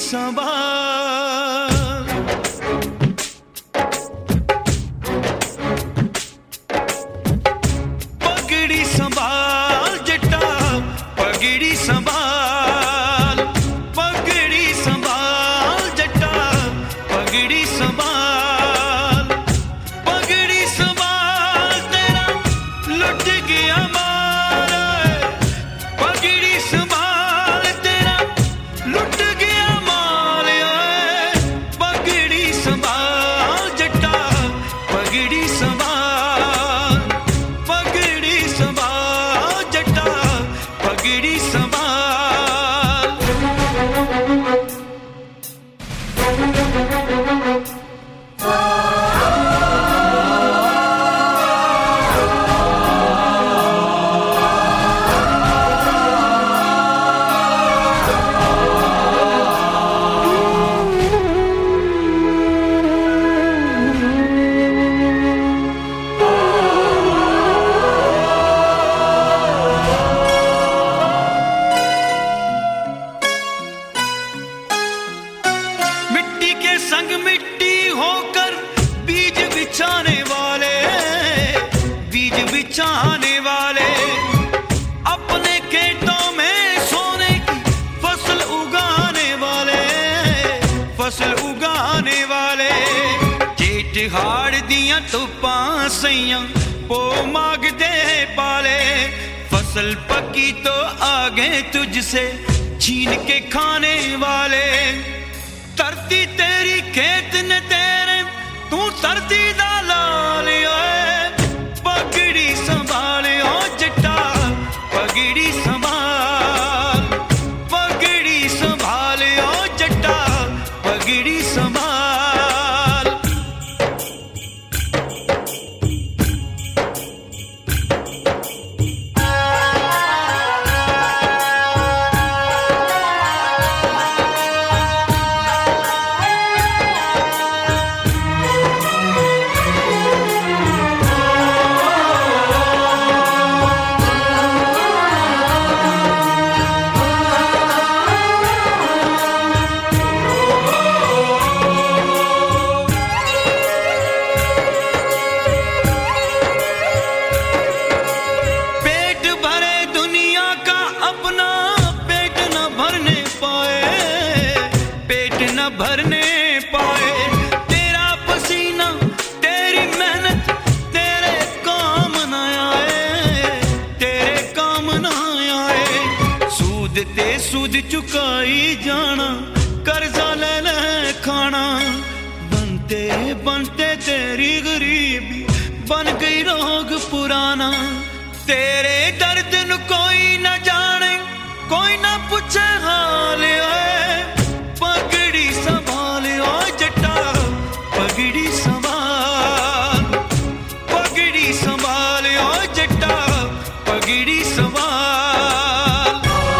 संभाल, पगड़ी संभाल जट्टा पगड़ी संभाल, पगड़ी संभाल जट्टा पगड़ी संभाल, पगड़ी संभाल तेरा लुट गया माल, पगड़ी संभाल तेरा लुट गया माल, पगड़ी संभाल जट्टा पगड़ी संभाल, पगड़ी संभाल जट्टा पगड़ी संभाल। मिट्टी के संग मिट्टी होकर बीज बिछाने वाले, बीज बिछाने वाले, अपने खेतों में सोने की फसल उगाने वाले, फसल उगाने वाले, जेठ हाड़ दियां धुप्पां सैयां पो मागदे पाले, फसल पकी तो आ गए तुझसे छीन के खाने वाले, धरती तेरी खेत ने तेरे तू धरती दा लाल, पगड़ी संभाल ओ जट्टा पगड़ी संभाल, पगड़ी संभाल ओ जट्टा पगड़ी संभाल। पेट भरे दुनिया का अपना पेट न भरने पाए, पेट न भरने पाए, तेरा पसीना तेरी मेहनत तेरे काम न आए, तेरे काम न आए, सूद ते सूद चुकाई जाना, कर्जा ले ले खाना, बनते बनते तेरी गरीबी बन गई रोग पुराना, तेरे दर्द न कोई न जाने कोई न पूछे हाल, पगड़ी संभाल ओ जट्टा पगड़ी संभाल, पगड़ी संभाल ओ जट्टा पगड़ी संभाल।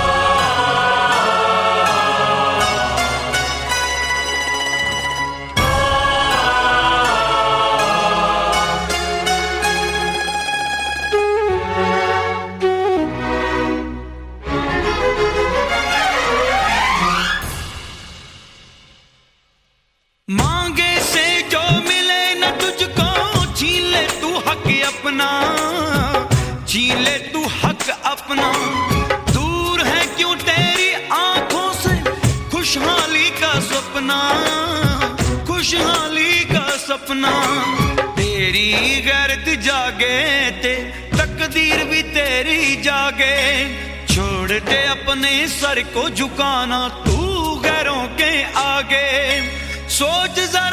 मांगे से जो मिले न तुझको छीन ले तू हक अपना, छीन ले तू हक अपना, दूर है क्यों तेरी आंखों से खुशहाली का सपना, खुशहाली का सपना, तेरी गैरत जागे ते तकदीर भी तेरी जागे, छोड़ दे अपने सर को झुकाना तू गैरों के आगे, सोच जरा